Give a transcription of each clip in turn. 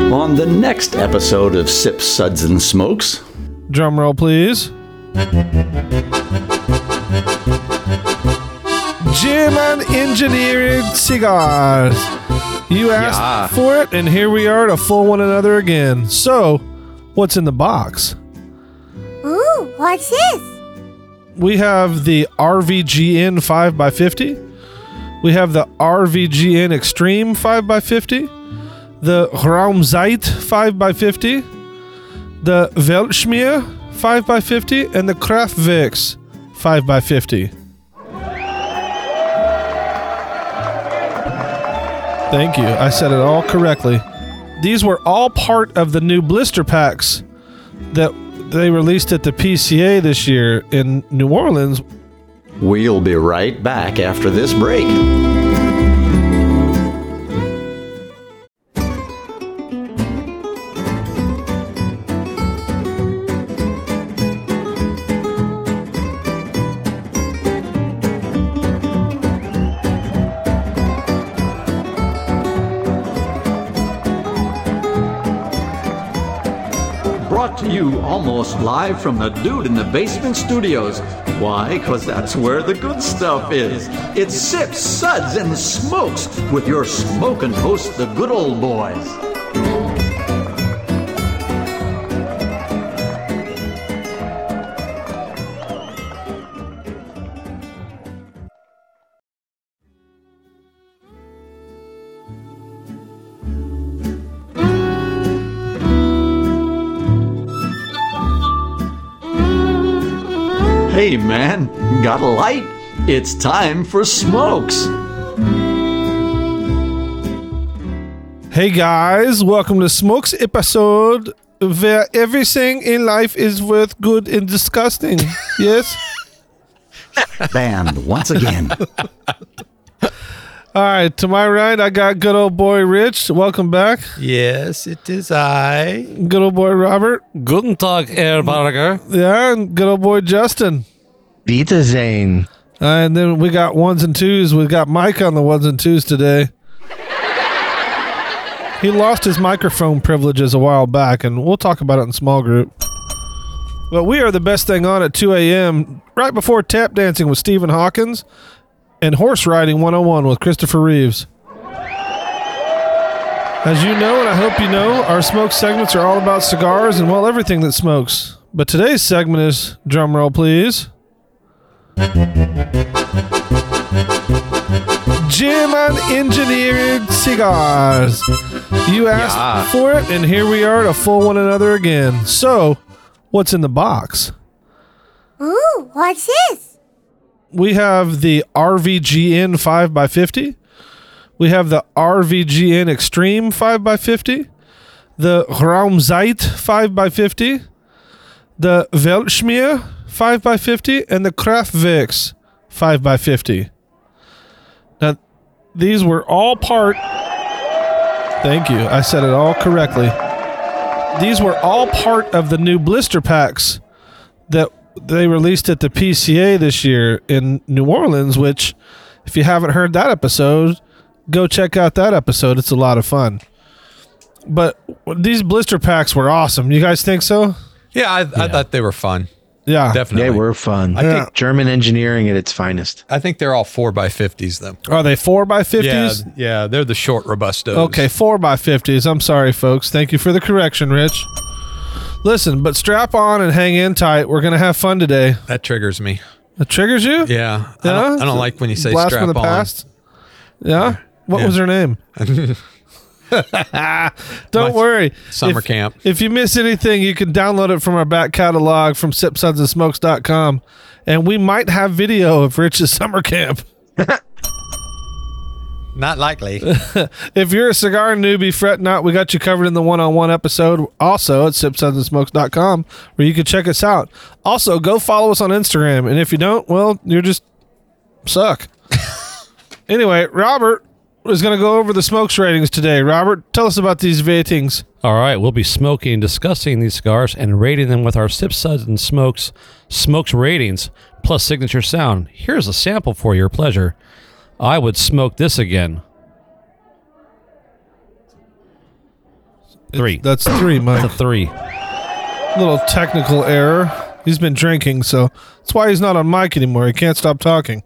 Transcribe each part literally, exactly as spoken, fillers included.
on the next episode of Sips, Suds, and Smokes. Drum roll, please. German engineered cigars. You asked Yeah. for it, and here we are to fool one another again. So, what's in the box? Ooh, what's this? We have the R V G N five by fifty. We have the R V G N Extreme five by fifty. The Raumzeit five by fifty. The Weltschmier five by fifty. And the Kraftwerks five by fifty. Thank you. I said it all correctly. These were all part of the new blister packs that they released at the P C A this year in New Orleans. We'll be right back after this break. Brought to you almost live from the Dude in the Basement Studios. Why? Because that's where the good stuff is. It's Sips, Suds, and Smokes with your smoking host, the good old boys. Hey man, got a light? It's time for Smokes. Hey guys, welcome to Smokes episode where everything in life is worth good and disgusting. Yes? Banned once again. All right, to my right, I got good old boy Rich. Welcome back. Yes, it is I. Good old boy Robert. Guten Tag, Herr Barger. Yeah, and good old boy Justin. Wiedersehen. Uh, and then we got ones and twos. We got Mike on the ones and twos today. He lost his microphone privileges a while back, and we'll talk about it in small group. But we are the best thing on at two a.m. right before tap dancing with Stephen Hawkins and horse riding one oh one with Christopher Reeves. As you know, and I hope you know, our smoke segments are all about cigars and, well, everything that smokes. But today's segment is, drum roll please, German engineered cigars. You asked Yeah. for it, and here we are to fool one another again. So, what's in the box? Ooh, what's this? We have the R V G N five by fifty. We have the R V G N Extreme five by fifty. The Raumzeit five by fifty. The Weltschmier five by fifty. And the Kraftwerks five by fifty. Now, these were all part... Thank you. I said it all correctly. These were all part of the new blister packs that they released at the P C A this year in New Orleans, which, if you haven't heard that episode, go check out that episode. It's a lot of fun. But these blister packs were awesome. You guys think so? Yeah, I, I thought they were fun. Yeah. Definitely. They were fun. I Yeah. think German engineering at its finest. I think they're all four by fifties though. Are they four by Yeah, fifties? yeah, they're the short robustos. Okay, four by fifties. I'm sorry, folks. Thank you for the correction, Rich. Listen, but strap on and hang in tight. We're going to have fun today. That triggers me. It triggers you? Yeah, I Yeah? don't, I don't like when you say Blast strap from the on. past? Yeah? What Yeah. was her name? Don't My worry. summer if, camp. If you miss anything, you can download it from our back catalog from sip suds and smokes dot com. And we might have video of Rich's summer camp. Not likely. If you're a cigar newbie, fret not. We got you covered in the one-on-one episode also at sip suds and smokes dot com, where you can check us out. Also, go follow us on Instagram. And if you don't, well, you're just suck. Anyway, Robert is going to go over the smokes ratings today. Robert, tell us about these ratings. All right, we'll be smoking and discussing these cigars and rating them with our Sip Suds and Smokes smokes ratings plus signature sound. Here's a sample for your pleasure. I would smoke this again. Three. That's three, It's a Mike. three. Little technical error. He's been drinking, so that's why he's not on mic anymore. He can't stop talking.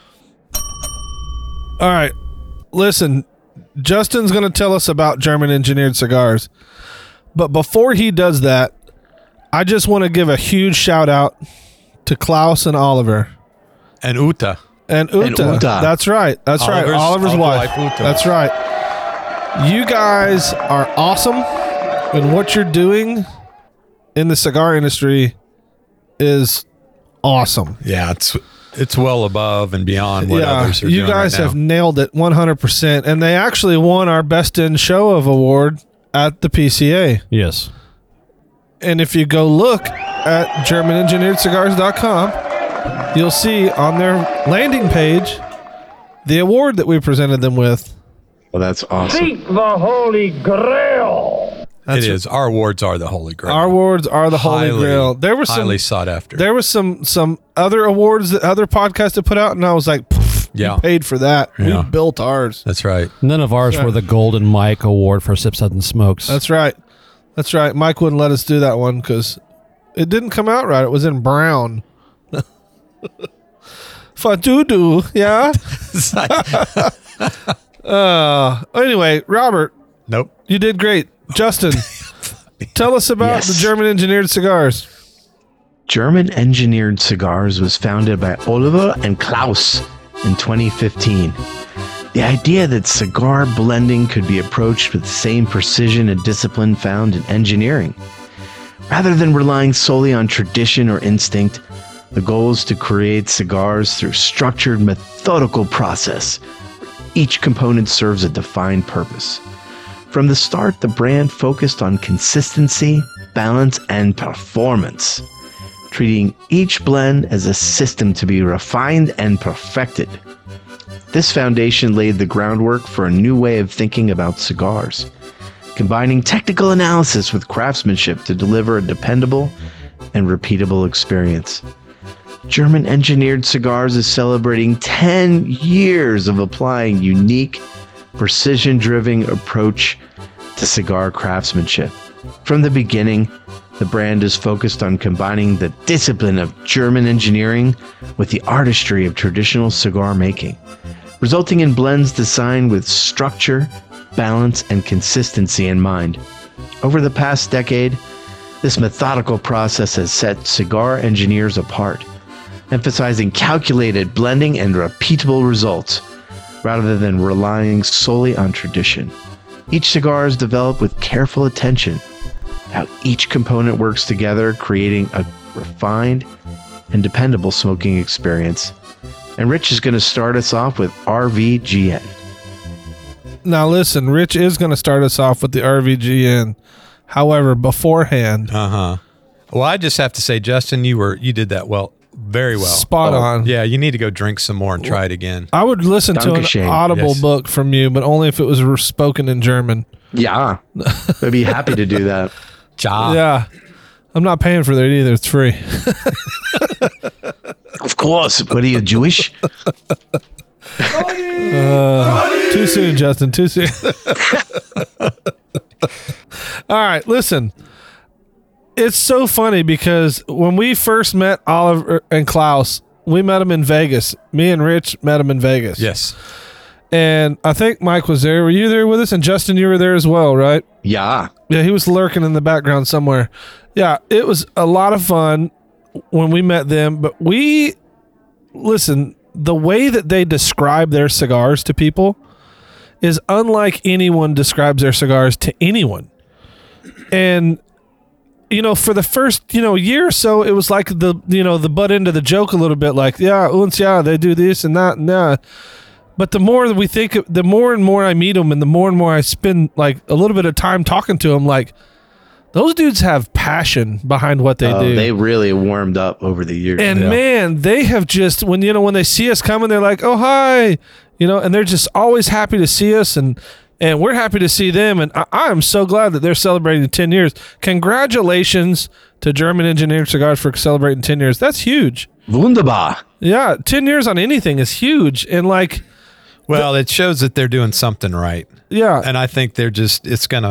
All right. Listen, Justin's going to tell us about German engineered cigars. But before he does that, I just want to give a huge shout out to Klaus and Oliver. And Uta. And Uta. And Uta. That's right. That's right. Oliver's- Oliver's Oliver wife. wife, Uta. That's right. You guys are awesome. And what you're doing in the cigar industry is awesome. Yeah, it's it's well above and beyond what yeah, others are you doing guys right have now. nailed it one hundred percent. And they actually won our Best in Show of award at the P C A. Yes. And if you go look at German Engineered Cigars dot com, you'll see on their landing page the award that we presented them with. Well, that's awesome. Seek the Holy Grail. That's It is. Our awards are the Holy Grail. Our awards are the Holy Highly- Grail. There was some highly sought after. there was some some other awards that other podcasts have put out, and I was like, "Pff, Yeah. we paid for that. Yeah. We built ours. That's right. None of ours were the Golden Mike Award for Sip Suds and Smokes. That's right. That's right. Mike wouldn't let us do that one because it didn't come out right. It was in brown. Fa-doo-doo, yeah? uh, anyway, Robert, Nope. you did great. Justin, tell us about Yes. the German engineered cigars. German Engineered Cigars was founded by Oliver and Klaus in twenty fifteen. The idea that cigar blending could be approached with the same precision and discipline found in engineering. Rather than relying solely on tradition or instinct, the goal is to create cigars through structured, methodical process. Each component serves a defined purpose. From the start, the brand focused on consistency, balance, and performance, treating each blend as a system to be refined and perfected. This foundation laid the groundwork for a new way of thinking about cigars, combining technical analysis with craftsmanship to deliver a dependable and repeatable experience. German Engineered Cigars is celebrating ten years of applying unique, precision-driven approach to cigar craftsmanship. From the beginning, the brand is focused on combining the discipline of German engineering with the artistry of traditional cigar making, resulting in blends designed with structure, balance, and consistency in mind. Over the past decade, this methodical process has set cigar engineers apart, emphasizing calculated blending and repeatable results, rather than relying solely on tradition. Each cigar is developed with careful attention, how each component works together, creating a refined and dependable smoking experience. And Rich is going to start us off with R V G N. Now, listen, Rich is going to start us off with the R V G N. However, beforehand, Uh huh. Well, I just have to say, Justin, you were you did that well, very well. spot on. Yeah, you need to go drink some more and try it again. I would listen to an Dankeschön. audible Yes. book from you, but only if it was re- spoken in German. Yeah, I'd be happy to do that. Ja. Yeah. I'm not paying for that either. It's free. Of course. What are you, Jewish? Too soon, Justin. Too soon. All right, listen. It's so funny because when we first met Oliver and Klaus, we met them in Vegas. Me and Rich met them in Vegas. Yes. And I think Mike was there. Were you there with us? And Justin, you were there as well, right? Yeah. Yeah, he was lurking in the background somewhere. Yeah, it was a lot of fun when we met them. But we, listen, the way that they describe their cigars to people is unlike anyone describes their cigars to anyone. And, you know, for the first, you know, year or so, it was like the, you know, the butt end of the joke a little bit like, yeah, uns, yeah, they do this and that and that. But the more that we think, the more and more I meet them and the more and more I spend like a little bit of time talking to them, like those dudes have passion behind what they Oh, do. they really warmed up over the years. And Yeah. man, they have just, when, you know, when they see us coming, they're like, oh, hi, you know, and they're just always happy to see us. And, and we're happy to see them. And I, I am so glad that they're celebrating ten years. Congratulations to German Engineered Cigars for celebrating ten years. That's huge. Wunderbar. Yeah. ten years on anything is huge. And like, Well, it shows that they're doing something right. yeah. And I think they're just, it's going to,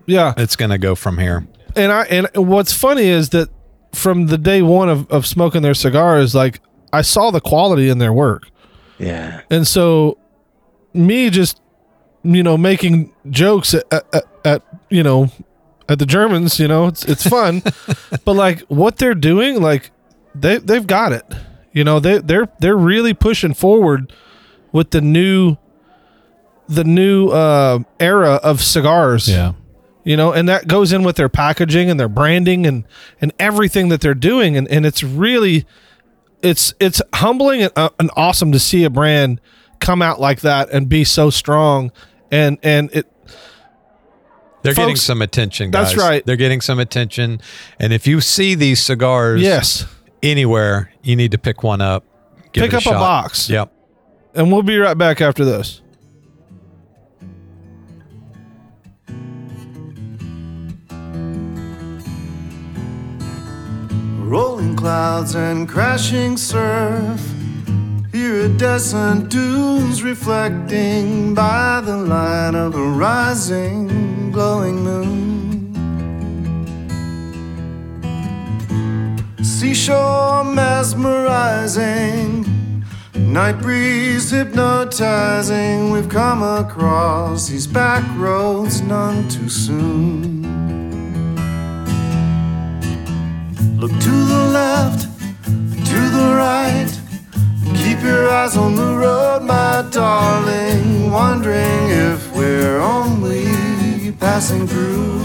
Yeah. it's going to go from here. And I and what's funny is that from the day one of, of smoking their cigars, like I saw the quality in their work. Yeah. And so me just, you know, making jokes at, at, at you know, at the Germans, you know, it's it's fun. But like what they're doing, like they they've got it. You know, they they're they're really pushing forward with the new the new uh, era of cigars. Yeah. You know, and that goes in with their packaging and their branding and, and everything that they're doing. And, and it's really, it's it's humbling and, uh, and awesome to see a brand come out like that and be so strong. And and it, They're folks, getting some attention, guys. That's right. They're getting some attention. And if you see these cigars yes, anywhere, you need to pick one up. Give pick it a up a shot. box. Yep. And we'll be right back after this. Rolling clouds and crashing surf. Iridescent dunes reflecting by the light of a rising, glowing moon. Seashore mesmerizing, night breeze hypnotizing. We've come across these back roads none too soon. Look to the left, to the right. Keep your eyes on the road, my darling. Wondering if we're only passing through.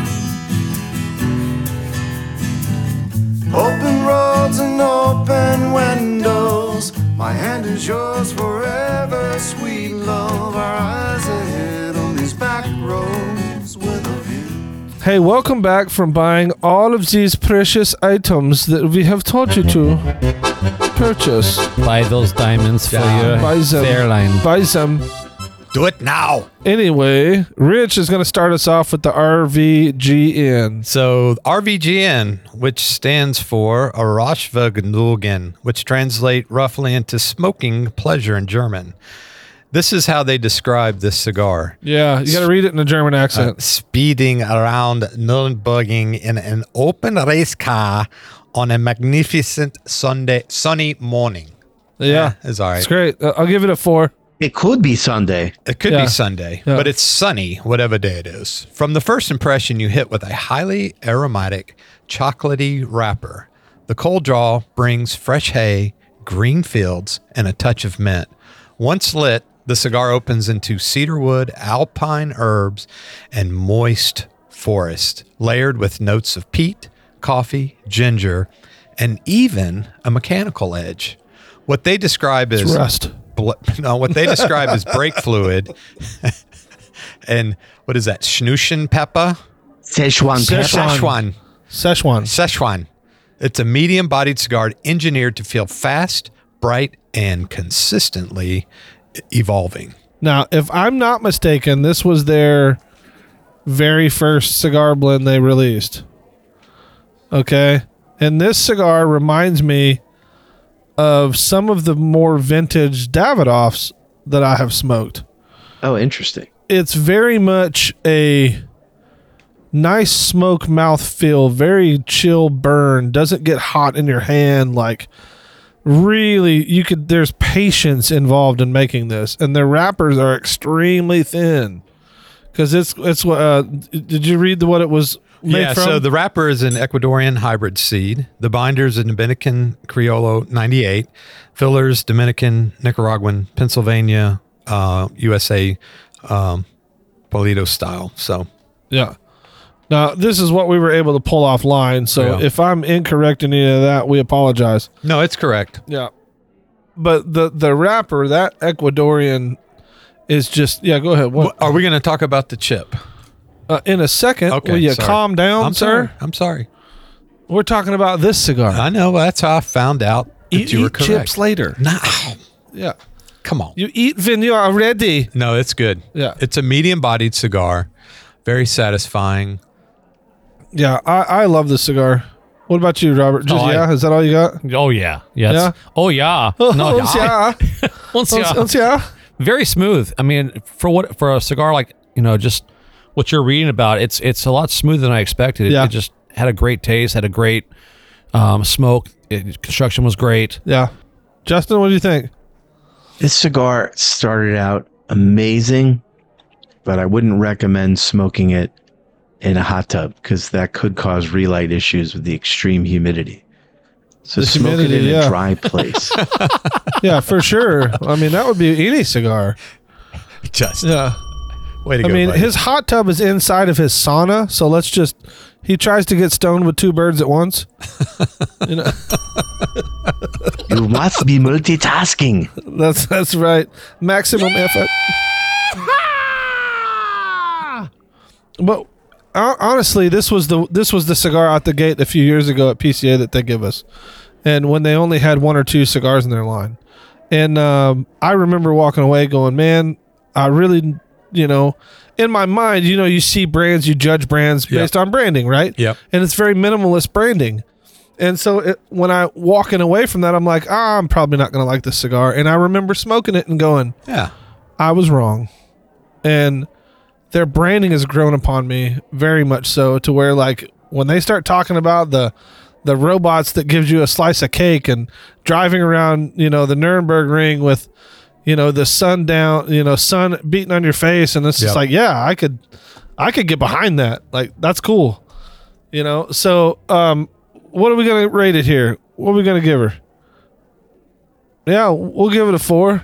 Open roads and open windows. My hand is yours forever, sweet love. Our eyes ahead on these back roads with a view. Hey, welcome back from buying all of these precious items that we have taught you to purchase. Buy those diamonds for Yeah. your Buy them. Fairline. Buy some. Do it now. Anyway, Rich is going to start us off with the R V G N. So R V G N, which stands for Rauschvergnügen, which translate roughly into smoking pleasure in German. This is how they describe this cigar. Yeah, you got to read it in a German Uh, accent. speeding around Nürnberg in an open race car on a magnificent Sunday sunny morning. yeah, It's all right. it's great. Uh, I'll give it a four. It could be Sunday. It could Yeah. be Sunday, Yeah. but it's sunny, whatever day it is. From the first impression, you hit with a highly aromatic, chocolatey wrapper. The cold draw brings fresh hay, green fields, and a touch of mint. Once lit, the cigar opens into cedarwood, alpine herbs, and moist forest, layered with notes of peat, coffee, ginger, and even a mechanical edge. What they describe as Rust. bl- no, what they describe as brake fluid, and what is that? Schnooschen pepper, Szechuan pepper. Szechuan, Szechuan. Szechuan. It's a medium-bodied cigar engineered to feel fast, bright, and consistently evolving. Now, if I'm not mistaken, this was their very first cigar blend they released. Okay? And this cigar reminds me of some of the more vintage Davidoffs that I have smoked. Oh, interesting. It's very much a nice smoke mouthfeel, very chill burn, doesn't get hot in your hand. Like, really, you could, there's patience involved in making this. And the wrappers are extremely thin. Because it's, it's, uh, did you read the, what it was made Yeah, from? so the wrapper is an Ecuadorian hybrid seed. The binder is a Dominican Criollo ninety-eight. Fillers, Dominican, Nicaraguan, Pennsylvania, uh, U S A, um, Polito style. So Yeah. Now, this is what we were able to pull offline. So Yeah. if I'm incorrect in any of that, we apologize. no, it's correct. Yeah. But the, the wrapper, that Ecuadorian is just, yeah, go ahead. What? Are we going to talk about the chip? Uh, in a second, Okay, will you sorry. calm down, I'm sir? sorry. I'm sorry. We're talking about this cigar. I know. That's how I found out that eat you were eat correct. chips later. No, Yeah. come on. You eat Vigneault already. No, it's good. Yeah. It's a medium-bodied cigar, very satisfying. Yeah, I, I love this cigar. What about you, Robert? Just Oh, I- yeah? Is that all you got? Oh yeah, yes. Yeah? Oh yeah. No, Uns ja. Uns Uns- ja. uns ja. Very smooth. I mean, for what for a cigar like you know, just what you're reading about, it's it's a lot smoother than I expected. It, Yeah. it just had a great taste, had a great um, smoke. It, construction was great. Yeah. Justin, what do you think? This cigar started out amazing, but I wouldn't recommend smoking it in a hot tub because that could cause relight issues with the extreme humidity. So The smoke humidity, it in yeah. a dry place. Yeah, for sure. I mean, that would be any cigar. Just Yeah. way to I go. mean, buddy. his hot tub is inside of his sauna, so let's just. He tries to get stoned with two birds at once. You know, You must be multitasking. that's that's right. Maximum effort. But hon- honestly, this was the this was the cigar out the gate a few years ago at P C A that they give us, and when they only had one or two cigars in their line, and um, I remember walking away going, "Man, I really, you know." In my mind, you know, you see brands, you judge brands Yep. based on branding, right? Yep. And it's very minimalist branding. And so it, when I walking away from that, I'm like, ah, I'm probably not going to like this cigar. And I remember smoking it and going, yeah. I was wrong. And their branding has grown upon me very much so to where like when they start talking about the the robots that gives you a slice of cake and driving around, you know, the Nuremberg ring with, you know, the sun down, you know, sun beating on your face. And it's Yep. just like, yeah, I could, I could get behind that. Like, that's cool. You know? So, um, what are we going to rate it here? What are we going to give her? Yeah, we'll give it a four.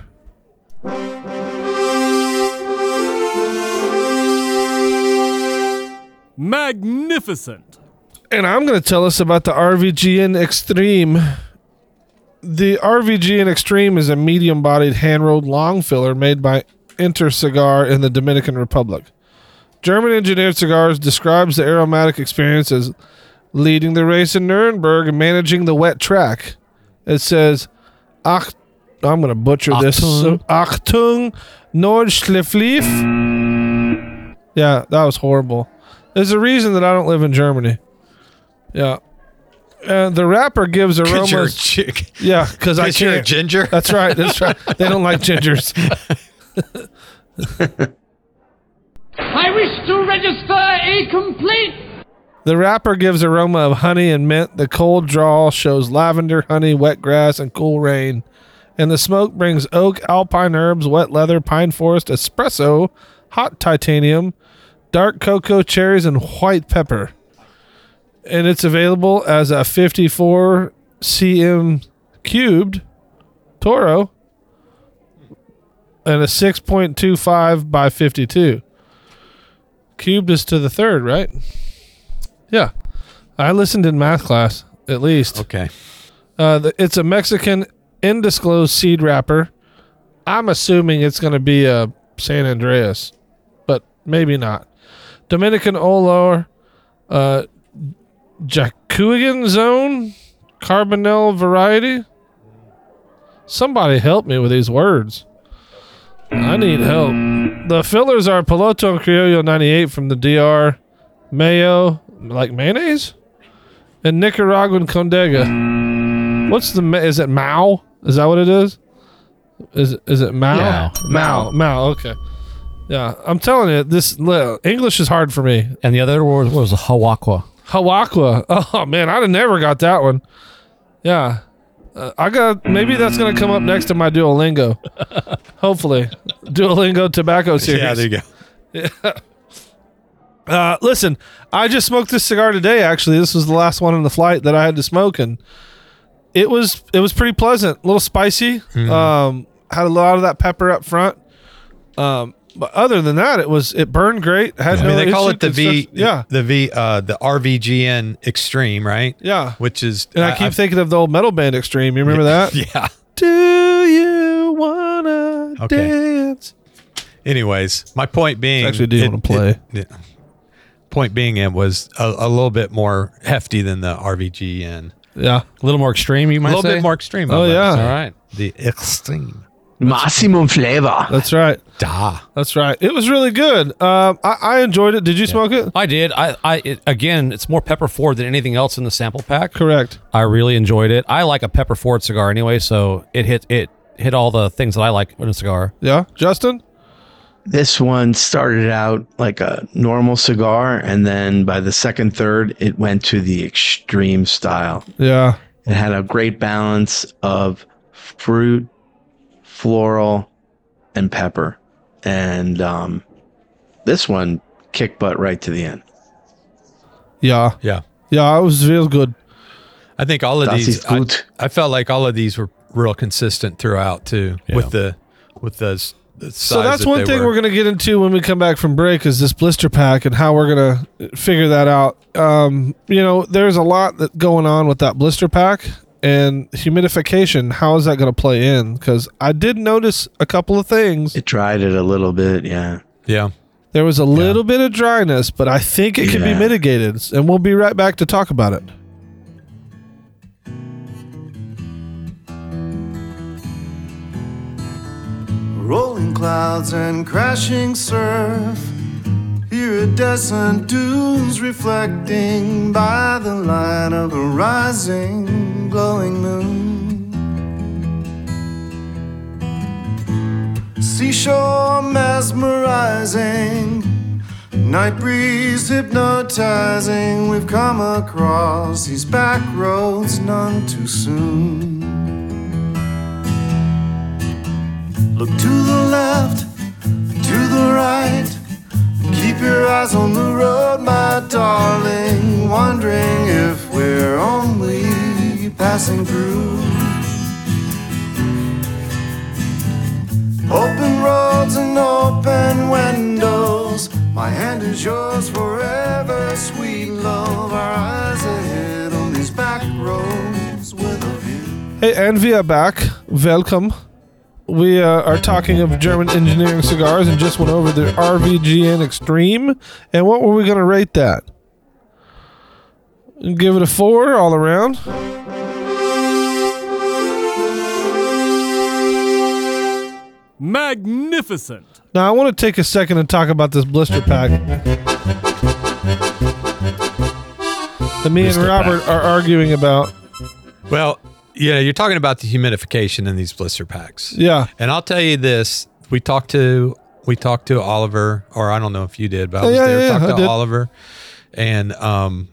Magnificent. And I'm going to tell us about the R V G N Extreme. The R V G N Extreme is a medium-bodied hand-rolled long filler made by Inter Cigar in the Dominican Republic. German-engineered cigars describes the aromatic experience as leading the race in Nuremberg and managing the wet track. It says, Ach, I'm going to butcher this. So, Achtung, Nordschleflief. Yeah, that was horrible. There's a reason that I don't live in Germany. Yeah. And the wrapper gives Because you're a aromas. chick. Yeah, because I Because you're a can't. ginger. That's right. That's right. They don't like gingers. I wish to register a complaint. The wrapper gives aroma of honey and mint. The cold draw shows lavender, honey, wet grass, and cool rain. And the smoke brings oak, alpine herbs, wet leather, pine forest, espresso, hot titanium, dark cocoa, cherries, and white pepper. And it's available as a fifty-four C M cubed Toro and a six point two five by fifty-two. Cubed is to the third, right? Yeah. I listened in math class, at least. Okay. Uh, the, it's a Mexican undisclosed seed wrapper. I'm assuming it's going to be a San Andreas, but maybe not. Dominican Olor, uh, Jacuigan Zone, Carbonell variety. Somebody help me with these words. I need help. The fillers are Piloto and Criollo ninety-eight from the D R, mayo, like mayonnaise, and Nicaraguan Condega. What's the, ma- is it Mao? Is that what it is? Is is it Mao? Yeah. Mao. Mao, okay. Yeah, I'm telling you, this li- English is hard for me. And the other word was Hawakwa. Hawakwa. Oh, man, I'd have never got that one. Yeah. Uh, I got, maybe that's going to come up next to my Duolingo. Hopefully. Duolingo tobacco series. Yeah, there you go. Yeah. Uh, listen, I just smoked this cigar today. Actually, this was the last one on the flight that I had to smoke, and it was it was pretty pleasant. A little spicy. Mm-hmm. Um, had a lot of that pepper up front. Um, but other than that, it was it burned great. Had I no mean, they call issue it the V. construction- Yeah, The V. Uh, the R V G N Extreme, right? yeah. Which is. And I, keep thinking of the old metal band Extreme. You remember that? Yeah. Do you wanna Okay. dance? Anyways, my point being, Actually, do you wanna play? It, yeah. Point being, it was a, a little bit more hefty than the R V G N. Yeah. A little more extreme, you A might little say? bit more extreme. Oh, of it. yeah. All right. The extreme. Maximum flavor. That's right. Da. That's right. It was really good. Um, I, I enjoyed it. Did you smoke it? I did. I, I it, again, it's more pepper forward than anything else in the sample pack. Correct. I really enjoyed it. I like a pepper forward cigar anyway, so it hit it hit all the things that I like in a cigar. Yeah. Justin? This one started out like a normal cigar, and then by the second third, it went to the extreme style. Yeah. It had a great balance of fruit, floral, and pepper. And um, this one kicked butt right to the end. Yeah. Yeah. Yeah, it was real good. I think all of Das these, ist I, gut. I felt like all of these were real consistent throughout too, Yeah. with the, with the, the size So that's that one they thing were. we're going to get into when we come back from break is this blister pack and how we're going to figure that out. Um, you know, there's a lot that going on with that blister pack and humidification. How is that going to play in? Because I did notice a couple of things. It dried it a little bit, yeah. Yeah. There was a little bit of dryness, but I think it can be Yeah. mitigated. And we'll be right back to talk about it. Rolling clouds and crashing surf. Iridescent dunes reflecting by the light of a rising, glowing moon. Seashore mesmerizing, night breeze hypnotizing. We've come across these back roads none too soon. Look to the left, to the right. Keep your eyes on the road, my darling. Wondering if we're only passing through. Open roads and open windows. My hand is yours forever, sweet love. Our eyes ahead on these back roads with a view. Hey, and we are back. Welcome. We uh, are talking of German engineering cigars and just went over the R V G N Extreme. And what were we going to rate that? Give it a four all around. Magnificent. Now, I want to take a second and talk about this blister pack that me and Blister Robert pack. are arguing about. Well, yeah, you're talking about the humidification in these blister packs. Yeah. And I'll tell you this, we talked to we talked to Oliver, or I don't know if you did, but I Oh, was yeah, there, yeah, talked yeah, I to did. Oliver and um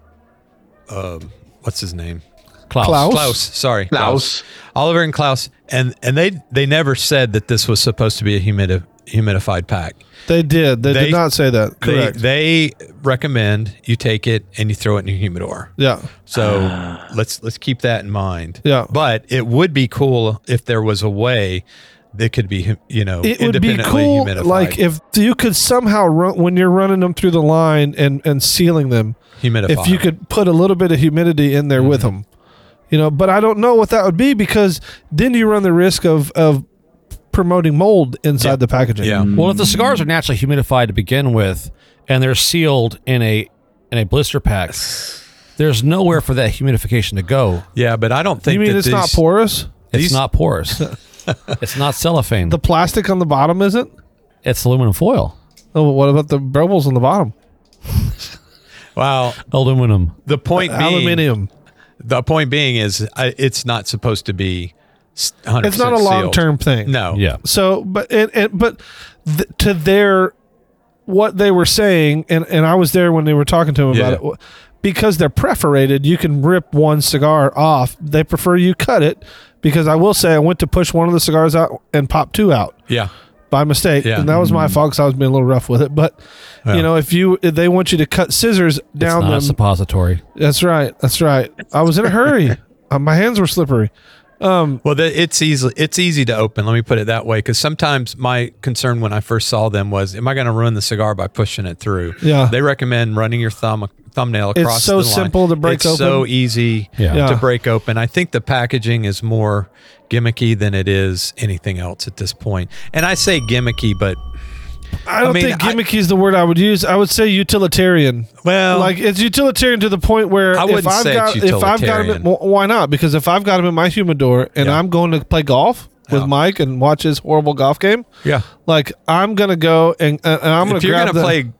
um what's his name? Klaus. Klaus. Klaus, sorry. Klaus. Oliver and Klaus, and and they they never said that this was supposed to be a humidi- humidified pack. They did. They, They- did not say that. They, Correct. they recommend you take it and you throw it in your humidor. yeah. So let's let's keep that in mind. Yeah. But it would be cool if there was a way that could be, you know, It would be independently cool, humidified. like if you could somehow run when you're running them through the line and and sealing them. Humidify. If you could put a little bit of humidity in there with them, you know. But I don't know what that would be because then you run the risk of of promoting mold inside Yeah. the packaging. Yeah. Well, if the cigars are naturally humidified to begin with, and they're sealed in a in a blister pack, there's nowhere for that humidification to go. Yeah, but I don't think You mean that it's these, not porous? It's These- not porous. It's not cellophane. The plastic on the bottom isn't. it's aluminum foil. Oh, well, what about the bubbles on the bottom? Well, Aluminum. the point being, Aluminium. the point being is I, it's not supposed to be one hundred percent It's not a long sealed. term thing. No. Yeah. So, but and, and but th- to their what they were saying, and and I was there when they were talking to him Yeah. about it. Because they're perforated, you can rip one cigar off. They prefer you cut it because I will say I went to push one of the cigars out and pop two out Yeah. by mistake, Yeah. and that was my fault because I was being a little rough with it. But Yeah. you know, if you if they want you to cut scissors down It's not a them, suppository. that's right, that's right. I was in a hurry. uh, my hands were slippery. Well, the, it's easy. It's easy to open. Let me put it that way, because sometimes my concern when I first saw them was, am I going to ruin the cigar by pushing it through? Yeah. They recommend running your thumb thumbnail It's across. so the line. simple to break it's so open. easy Yeah. Yeah. to break open. I think the packaging is more gimmicky than it is anything else at this point. And I say gimmicky, but I don't mean, think I- gimmicky is the word I would use. I would say utilitarian. well, Like it's utilitarian to the point where I if wouldn't I've say got it's if I've got him, utilitarian. well, why not? Because if I've got him in my humidor and Yeah. I'm going to play golf with Yeah. Mike and watch his horrible golf game, yeah. like I'm gonna go and, and I'm gonna If you're grab going to the, play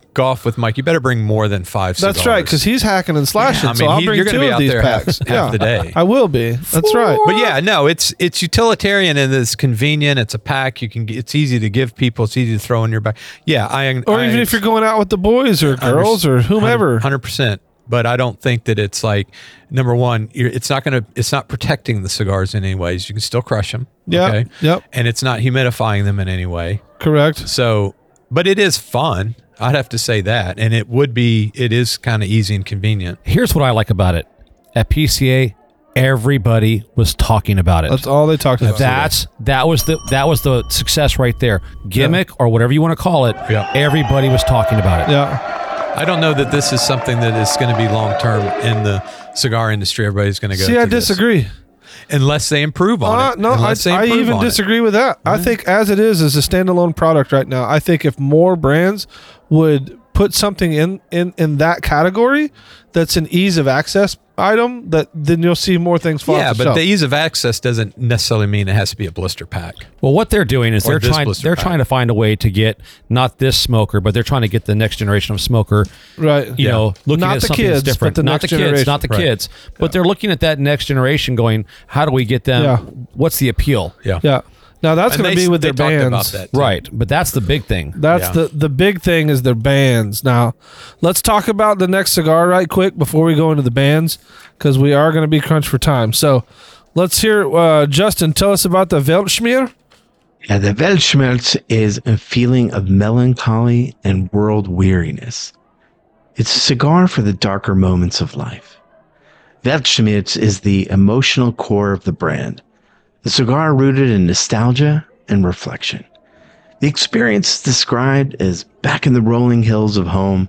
golf with Mike, you better bring more than five cigars. That's right, because he's hacking and slashing. Yeah, I so mean, I'll he- bring you're two gonna be of out these there half- packs. half yeah, the day. I will be. That's right. But yeah, no, it's it's utilitarian and it's convenient. It's a pack. You can. It's easy to give people. It's easy to throw in your bag. Yeah, I. Or I, even if you're going out with the boys or girls or whomever. Hundred percent. But I don't think that it's like number one. You're, it's not going to. It's not protecting the cigars in any ways. You can still crush them. Yeah. Okay? Yep. And it's not humidifying them in any way. Correct. So, but it is fun. I'd have to say that, and it would be. It is kind of easy and convenient. Here's what I like about it. At P C A, everybody was talking about it. That's all they talked about. That's that was the that was the success right there. Gimmick or whatever you want to call it. Yeah. Everybody was talking about it. Yeah. I don't know that this is something that is going to be long term in the cigar industry. Everybody's going to go. See, I to this. disagree. Unless they improve on Uh, it. no, I, Unless they I improve even on it. disagree with that. I think as it is, as a standalone product right now, I think if more brands would put something in, in, in that category that's an ease of access item, that then you'll see more things fall Yeah, off the but shelf. the ease of access doesn't necessarily mean it has to be a blister pack. Well, what they're doing is Or they're this trying blister they're pack. trying to find a way to get not this smoker, but they're trying to get the next generation of smoker. Right. You Yeah. know, looking Not at the something kids, that's different. but the not next the kids, generation. not the Right. kids. But they're looking at that next generation, going, how do we get them? Yeah. What's the appeal? Yeah. yeah. Now that's And going to they- be with they their talked bands. about that, too. Right, but that's the big thing. That's Yeah. the the big thing is their bands. Now, let's talk about the next cigar right quick before we go into the bands, because we are going to be crunched for time. So, let's hear uh, Justin tell us about the Weltschmier. Yeah, the Weltschmerz is a feeling of melancholy and world weariness. It's a cigar for the darker moments of life. Weltschmerz is the emotional core of the brand. The cigar rooted in nostalgia and reflection. The experience is described as back in the rolling hills of home,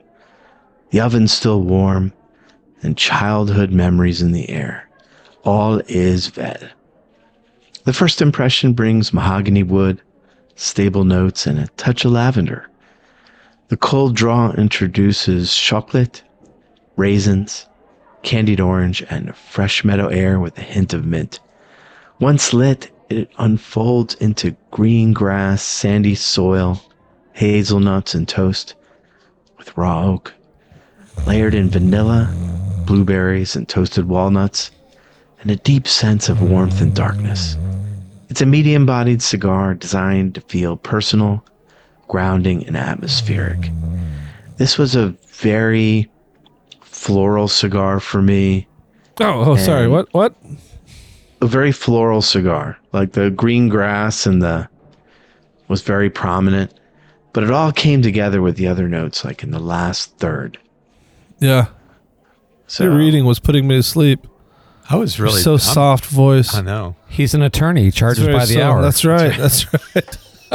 the oven still warm, and childhood memories in the air. All is well. The first impression brings mahogany wood, stable notes, and a touch of lavender. The cold draw introduces chocolate, raisins, candied orange, and fresh meadow air with a hint of mint. Once lit, it unfolds into green grass, sandy soil, hazelnuts, and toast with raw oak, layered in vanilla, blueberries, and toasted walnuts, and a deep sense of warmth and darkness. It's a medium-bodied cigar designed to feel personal, grounding, and atmospheric. This was a very floral cigar for me. Oh, oh, sorry. And- What? What? A very floral cigar. Like the green grass and the was very prominent, but it all came together with the other notes, like in the last third. Yeah. So Your reading was putting me to sleep. I was really so I'm- soft voice. I know. He's an attorney. He charges Very by the soft. hour. That's right. That's right.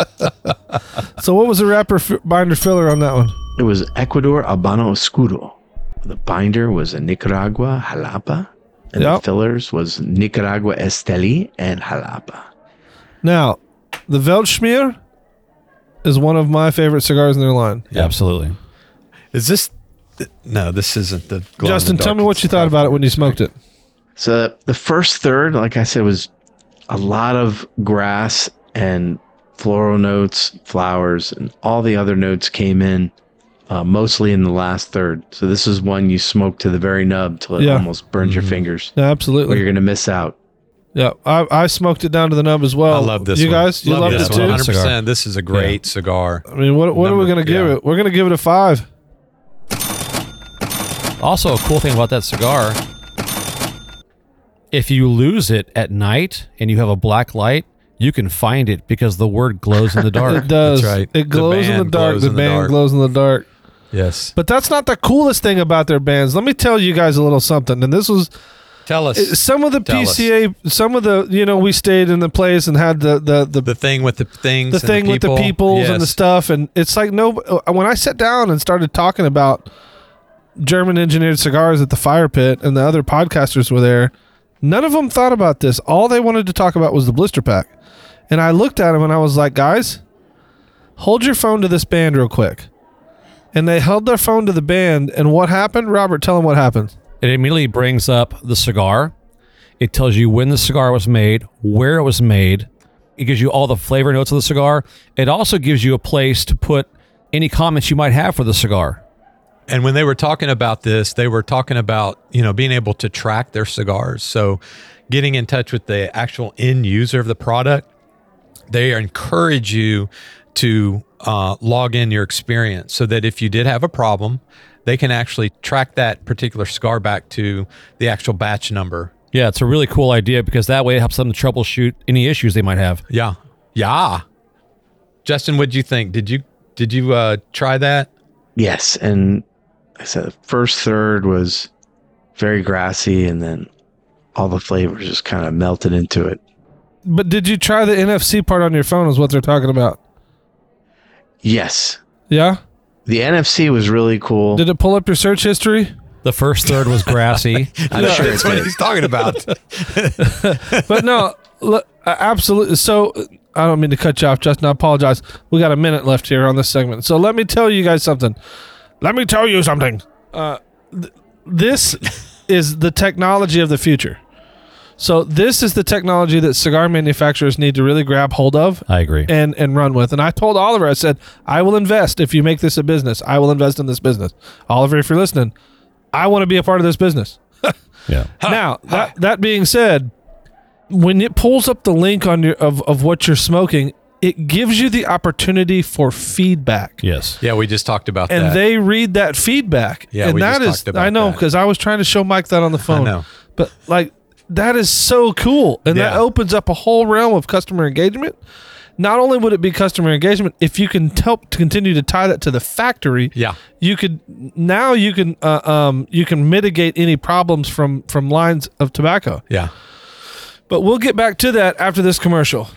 So, what was the wrapper f- binder filler on that one? it was Ecuador Habano Oscuro. The binder was a Nicaragua Jalapa, and Yep. the fillers was Nicaragua Esteli and Jalapa. Now, the Weltschmier is one of my favorite cigars in their line. Yeah, absolutely. Is this? No, this isn't the. glow in Justin, the tell dark me what you thought about it when you smoked it. So the first third, like I said, was a lot of grass and floral notes, flowers, and all the other notes came in uh, mostly in the last third. So this is one you smoke to the very nub till it Yeah. almost burns your fingers, Yeah, or absolutely. you're going to miss out. Yeah, I, I smoked it down to the nub as well. I love this. You one. guys, you love loved this it one. too? one hundred percent. This is a great cigar. I mean, what, what are we Number- going to give yeah. it? We're going to give it a five. Also, a cool thing about that cigar, if you lose it at night and you have a black light, you can find it because the word glows in the dark. It does. That's right. It The glows in the band dark. glows The in the band dark. glows in the dark. Yes. But that's not the coolest thing about their bands. Let me tell you guys a little something. And this was Tell us. some of the Tell P C A, some of the, you know, we stayed in the place and had the the the, the thing with the things. the and thing with the people. peoples and the Yes. stuff. And it's like, no, when I sat down and started talking about German engineered cigars at the fire pit and the other podcasters were there, none of them thought about this. All they wanted to talk about was the blister pack. And I looked at them and I was like, guys, hold your phone to this band real quick. And they held their phone to the band. And what happened? Robert, tell them what happened. It immediately brings up the cigar. It tells you when the cigar was made, where it was made. It gives you all the flavor notes of the cigar. It also gives you a place to put any comments you might have for the cigar. And when they were talking about this, they were talking about, you know, being able to track their cigars. So getting in touch with the actual end user of the product, they encourage you to uh, log in your experience so that if you did have a problem, they can actually track that particular cigar back to the actual batch number. Yeah, it's a really cool idea because that way it helps them to troubleshoot any issues they might have. Yeah. Yeah. Justin, what'd you think? Did you did you uh, try that? Yes, and I said the first third was very grassy, and then all the flavors just kind of melted into it. But did you try the N F C part on your phone is what they're talking about? Yes. Yeah? The N F C was really cool. Did it pull up your search history? The first third was grassy. I'm No, sure it that's what did. he's talking about. But no, look, uh, absolutely. So I don't mean to cut you off, Justin. I apologize. We got a minute left here on this segment. So let me tell you guys something. Let me tell you something. Uh, th- this is the technology of the future. So this is the technology that cigar manufacturers need to really grab hold of. I agree. And and run with. And I told Oliver, I said, I will invest if you make this a business. I will invest in this business. Oliver, if you're listening, I want to be a part of this business. Yeah. Now, that, that being said, when it pulls up the link on your of, of what you're smoking, it gives you the opportunity for feedback. Yes. Yeah, we just talked about And that. they read that feedback. Yeah, and we that just is talked about I know that. because I was trying to show Mike that on the phone. know. But like that is so cool. And that Yeah. opens up a whole realm of customer engagement. Not only would it be customer engagement, if you can help to continue to tie that to the factory, Yeah. you could now you can uh, um, you can mitigate any problems from from lines of tobacco. Yeah. But we'll get back to that after this commercial.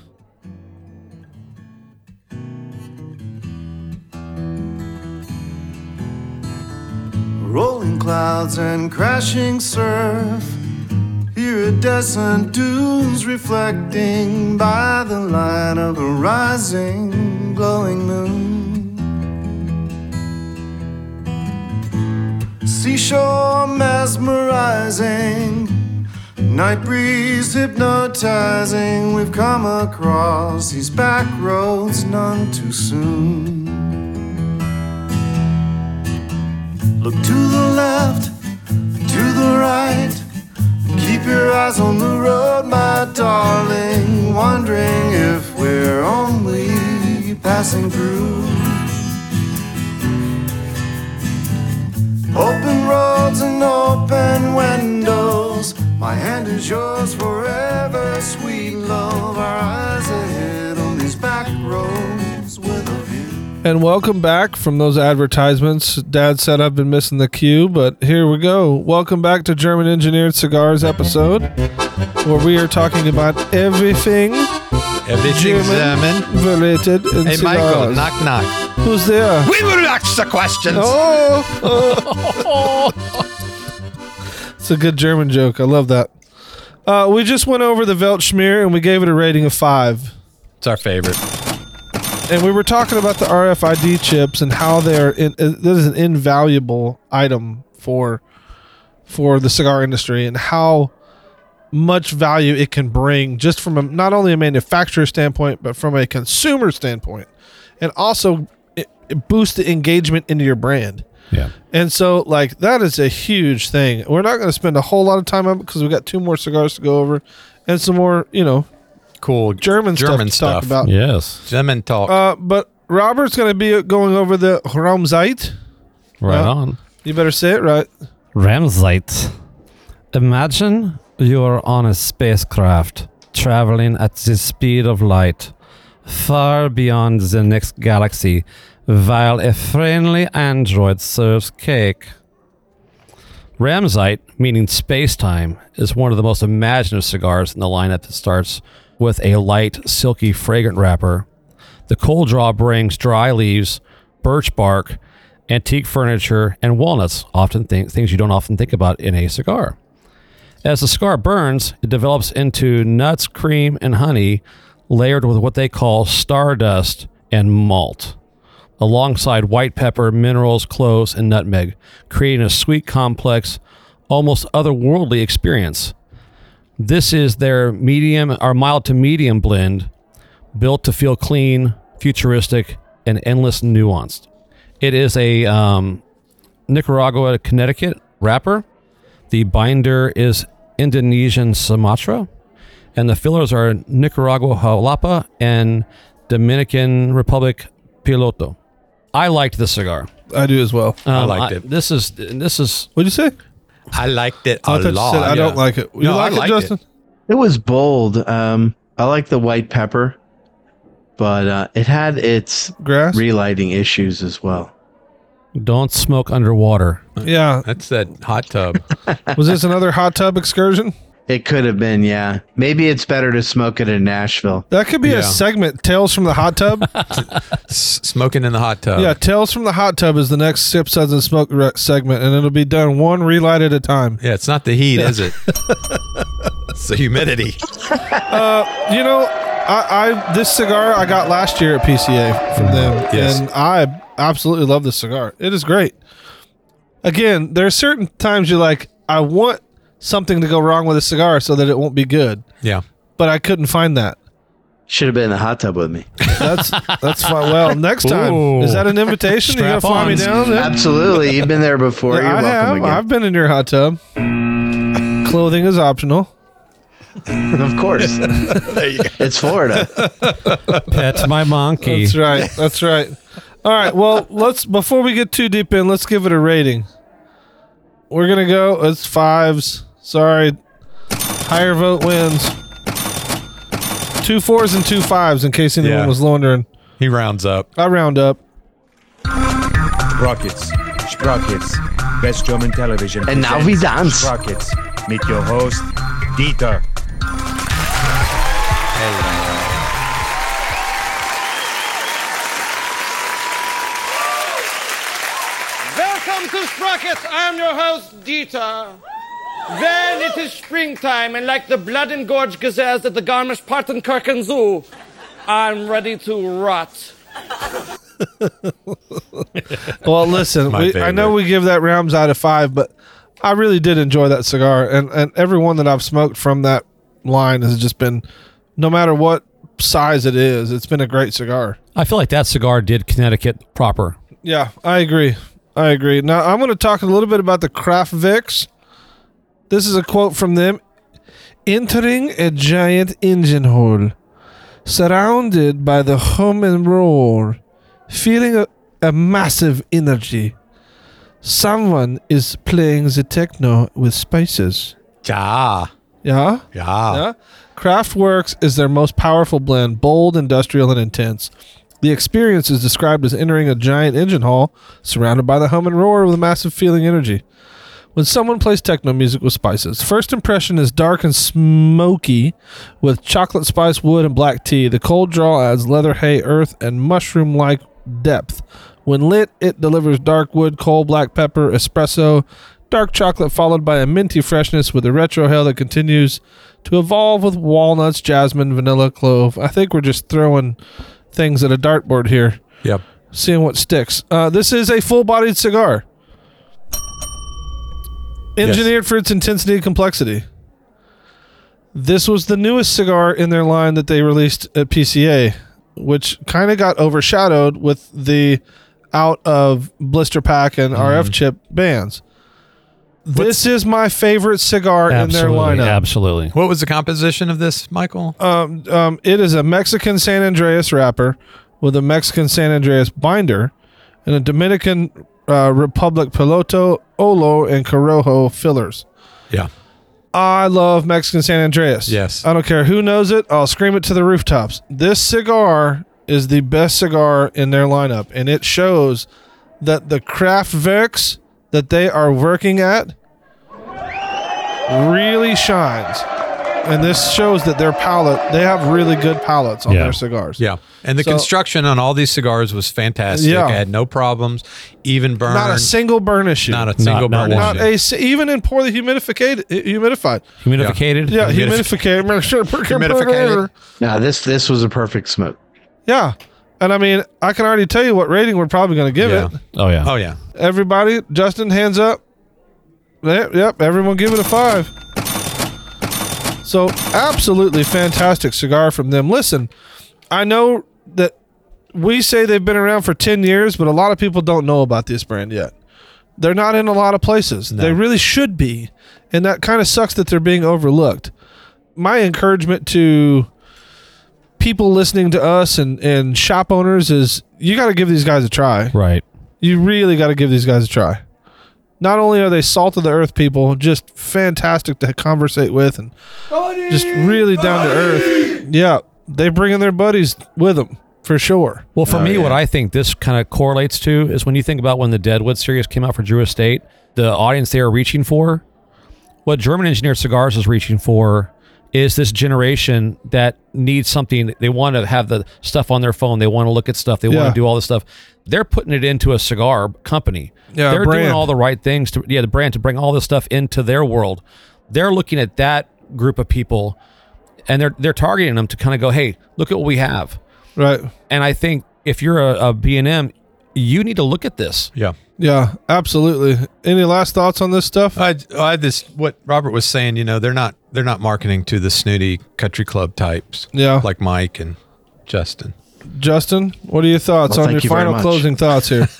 Rolling clouds and crashing surf. Iridescent dunes reflecting by the light of the rising, glowing moon. Seashore mesmerizing, night breeze hypnotizing. We've come across these back roads none too soon. Look to the left, to the right. Keep your eyes on the road, my darling, wondering if we're only passing through. Open roads and open windows, my hand is yours forever, sweet love. Our eyes ahead on these back roads with a view. And welcome back from those advertisements. Dad said I've been missing the cue, but here we go. Welcome back to German Engineered Cigars episode, where we are talking about everything Everything's German German. related in Hey, cigars. Michael, knock, knock. Who's there? We will ask the questions. Oh, oh. It's a good German joke. I love that. Uh, we just went over the Weltschmerz and we gave it a rating of five. It's our favorite. And we were talking about the R F I D chips and how they're in, uh, this is an invaluable item for for the cigar industry and how much value it can bring just from a, not only a manufacturer standpoint but from a consumer standpoint, and also it, it boosts the engagement into your brand. Yeah. And so like that is a huge thing. We're not going to spend a whole lot of time on it because we got two more cigars to go over and some more, you know, Cool German, German stuff to talk stuff. about. Yes. German talk. Uh, but Robert's going to be going over the Raumzeit. Right Uh, on. You better say it right. Ramsite. Imagine you're on a spacecraft traveling at the speed of light, far beyond the next galaxy, while a friendly android serves cake. Ramsite, meaning space-time, is one of the most imaginative cigars in the lineup that starts with a light, silky, fragrant wrapper. The cold draw brings dry leaves, birch bark, antique furniture, and walnuts, often th- things you don't often think about in a cigar. As the cigar burns, it develops into nuts, cream, and honey, layered with what they call stardust and malt, alongside white pepper, minerals, cloves, and nutmeg, creating a sweet, complex, almost otherworldly experience. This is their medium or mild to medium blend, built to feel clean, futuristic, and endless nuanced. It is a um, Nicaragua, Connecticut wrapper. The binder is Indonesian Sumatra, and the fillers are Nicaragua Jalapa and Dominican Republic Piloto. I liked this cigar. I do as well. Um, I liked it. This is this is. What'd you say? I liked it I a thought you lot. said I Yeah. don't like it. You No, like I it, liked Justin? it. It was bold. Um, I like the white pepper, but uh, it had its Grass? relighting issues as well. Don't smoke underwater. Yeah. That's that hot tub. Was this another hot tub excursion? It could have been, yeah. Maybe it's better to smoke it in Nashville. That could be Yeah. a segment. Tales from the hot tub. S- smoking in the hot tub. Yeah, Tales from the hot tub is the next Sip Suds and Smoke re- segment, and it'll be done one relight at a time. Yeah, it's not the heat, is it? It's the humidity. You know, I, I this cigar I got last year at P C A from them, Yes. and I absolutely love this cigar. It is great. Again, there are certain times you're like, I want something to go wrong with a cigar so that it won't be good, Yeah. but I couldn't find that. Should have been in the hot tub with me. That's that's fine. Well, next time Ooh. is that an invitation? You gonna Strap fly me on. down? Yeah. Absolutely. You've been there before. You're I welcome have. again. I've been in your hot tub. Clothing is optional. Of course. It's Florida. Pet my monkey. That's right. That's right. All right. Well, let's before we get too deep in, let's give it a rating. We're gonna go. It's fives. Sorry. Higher vote wins. Two fours and two fives, in case anyone Yeah. was wondering. He rounds up. I round up. Rockets, Sprockets, best German television. And now presents we dance. Sprockets, mit your host, Dieter. Welcome to Sprockets. I am your host, Dieter. Then it is springtime, and like the blood and gorge gazelles at the Garmisch-Partenkirchen Zoo, I'm ready to rot. Well, listen, My we, I favorite. know we give that rounds out of five, but I really did enjoy that cigar, and and every one that I've smoked from that line has just been, no matter what size it is, it's been a great cigar. I feel like that cigar did Connecticut proper. Yeah, I agree. I agree. Now I'm going to talk a little bit about the Kraft Vicks. This is a quote from them. Entering a giant engine hole, surrounded by the hum and roar, feeling a, a massive energy. Someone is playing the techno with spices. Ja. Yeah? Ja. Yeah. Kraftwerks is their most powerful blend, bold, industrial, and intense. The experience is described as entering a giant engine hall surrounded by the hum and roar with a massive feeling energy. When someone plays techno music with spices, first impression is dark and smoky with chocolate spice, wood, and black tea. The cold draw adds leather, hay, earth, and mushroom-like depth. When lit, it delivers dark wood, coal, black pepper, espresso, dark chocolate, followed by a minty freshness with a retrohale that continues to evolve with walnuts, jasmine, vanilla, clove. I think we're just throwing things at a dartboard here, Yep. seeing what sticks. Uh, this is a full-bodied cigar, engineered for its intensity and complexity. This was the newest cigar in their line that they released at P C A, which kind of got overshadowed with the out of blister pack and R F chip bands. This is my favorite cigar Absolutely, in their lineup. absolutely. What was the composition of this, Michael? Um, um, it is a Mexican San Andreas wrapper with a Mexican San Andreas binder and a Dominican uh, Republic Piloto, Olo, and Corojo fillers. Yeah. I love Mexican San Andreas. Yes. I don't care who knows it. I'll scream it to the rooftops. This cigar is the best cigar in their lineup, and it shows that the Kraftwerks that they are working at really shines. And this shows that their palate, they have really good palates on Yeah. their cigars. Yeah. And the So- construction on all these cigars was fantastic. Yeah. I had no problems. Even burn. Not a single burn issue. Not a single not burn Not issue. a, s- even in poorly humidified, humidified. Humidificated? Yeah, Humidif- humidificated. Humidificated. Now this this was a perfect smoke. Yeah. And I mean, I can already tell you what rating we're probably going to give Yeah. it. Oh, yeah. Oh, yeah. Everybody, Justin, hands up. Yep, yep, everyone give it a five. So, absolutely fantastic cigar from them. Listen, I know that we say they've been around for ten years, but a lot of people don't know about this brand yet. They're not in a lot of places. No. They really should be. And that kind of sucks that they're being overlooked. My encouragement to people listening to us and, and shop owners is you got to give these guys a try. Right. You really got to give these guys a try. Not only are they salt of the earth people, just fantastic to conversate with and buddy, just really down buddy. to earth. Yeah. They bring in their buddies with them. For sure. Well, for oh, me, yeah. what I think this kind of correlates to is when you think about when the Deadwood series came out for Drew Estate, the audience they are reaching for, what German Engineered Cigars is reaching for is this generation that needs something. They want to have the stuff on their phone. They want to look at stuff. They yeah. want to do all this stuff. They're putting it into a cigar company. Yeah, They're brand. doing all the right things to, yeah, the brand to bring all this stuff into their world. They're looking at that group of people and they're, they're targeting them to kind of go, hey, look at what we have. Right. And I think if you're a, a B and M, you need to look at this. Yeah. Yeah, absolutely. Any last thoughts on this stuff? I, I this what Robert was saying, you know, they're not they're not marketing to the snooty country club types. Yeah. Like Mike and Justin. Justin, what are your thoughts well, on your you final closing thoughts here?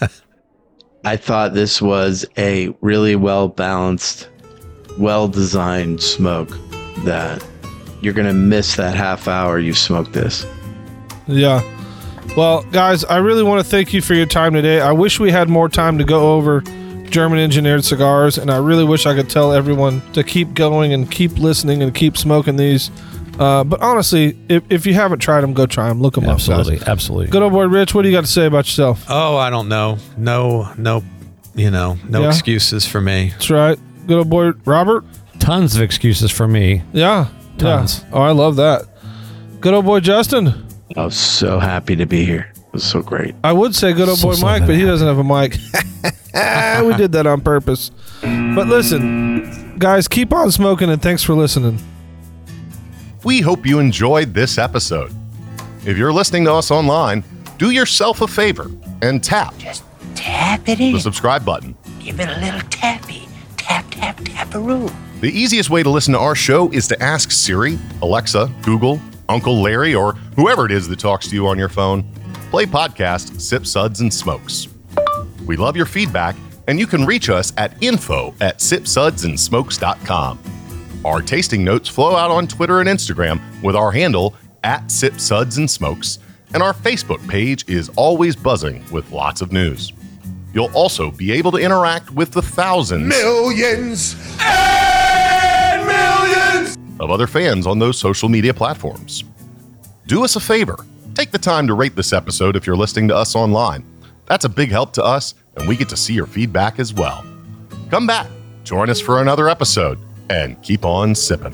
I thought this was a really well-balanced, well-designed smoke that you're going to miss that half hour you smoked this. Yeah. Well, guys, I really want to thank you for your time today. I wish we had more time to go over German Engineered Cigars, and I really wish I could tell everyone to keep going and keep listening and keep smoking these. Uh, but honestly, if, if you haven't tried them, go try them. Look them absolutely, up. Absolutely, absolutely. Good old boy, Rich, what do you got to say about yourself? Oh, I don't know. No, no, you know, no yeah. excuses for me. That's right. Good old boy, Robert? Tons of excuses for me. Yeah. Tons. Yeah. Oh, I love that. Good old boy, Justin? I was so happy to be here. It was so great. I would say good old boy so Mike, but he doesn't have a mic. We did that on purpose. But listen, guys, keep on smoking and thanks for listening. We hope you enjoyed this episode. If you're listening to us online, do yourself a favor and tap. Just tap it in. The subscribe button. Give it a little tappy. Tap, tap, tap-a-roo. The easiest way to listen to our show is to ask Siri, Alexa, Google, Uncle Larry, or whoever it is that talks to you on your phone. Play podcast Sip Suds and Smokes. We love your feedback, and you can reach us at info at sip suds and smokes dot com. Our tasting notes flow out on Twitter and Instagram with our handle at Sip Suds and Smokes, and our Facebook page is always buzzing with lots of news. You'll also be able to interact with the thousands, millions, and millions of other fans on those social media platforms. Do us a favor. Take the time to rate this episode if you're listening to us online. That's a big help to us, and we get to see your feedback as well. Come back, join us for another episode, and keep on sipping.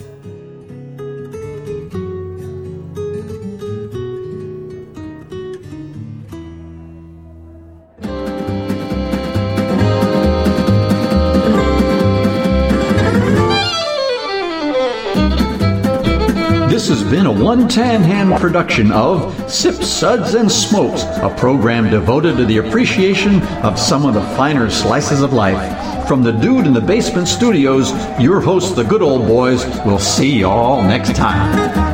This has been a One Tan Hand production of Sip Suds and Smokes, a program devoted to the appreciation of some of the finer slices of life. From the Dude in the Basement Studios, your hosts, the Good Old Boys, will see y'all next time.